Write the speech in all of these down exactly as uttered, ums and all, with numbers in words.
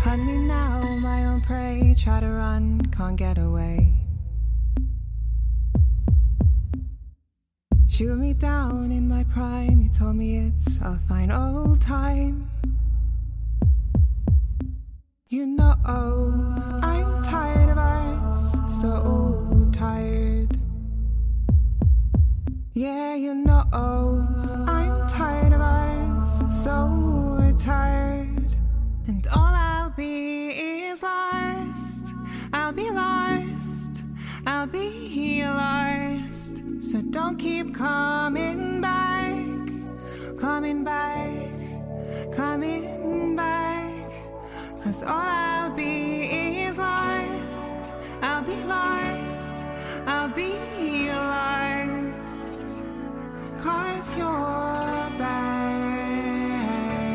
Hunt me now, my own prey. Try to run, can't get away. Shoot me down in my prime. You told me it's a fine old time. You know, I'm tired of us, so tired. Yeah, you know, I'm tired of us, so tired. And all I'll be is lost. I'll be lost. I'll be lost. So don't keep coming back, coming back, coming back. 'Cause all I'll be is lost. I'll be lost. I'll be lost. 'Cause you're bad.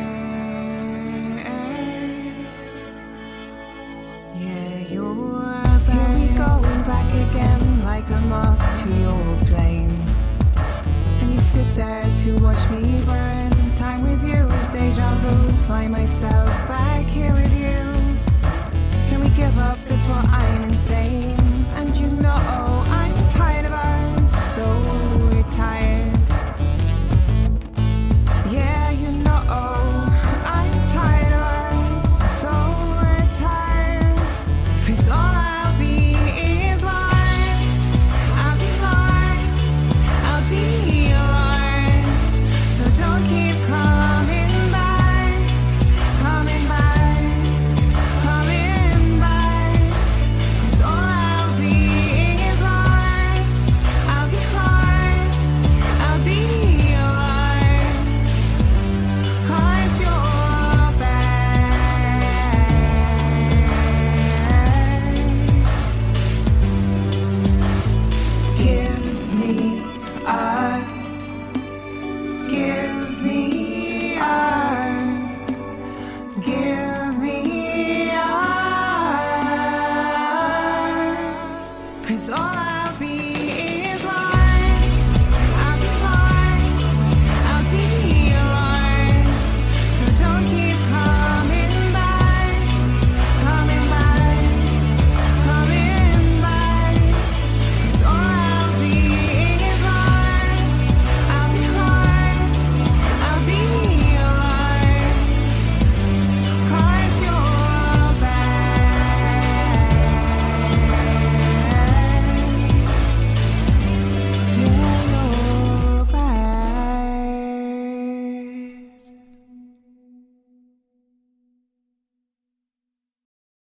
Yeah, you're bad. Here we go back again like a moth to your flame. And you sit there to watch me burn. Time with you is deja vu. Find myself back here with you. Can we give up before I'm insane? And you know I'm tired of us, so tired. Yeah, you know I'm tired of us, so tired. 'Cause all I'll be is lost. I'll be lost. I'll be lost. So don't keep coming back, coming back, coming back. 'Cause all I'll be is lost. I'll be lost. I'll be lost. 'Cause you're bad. Give me up. Give me up. Give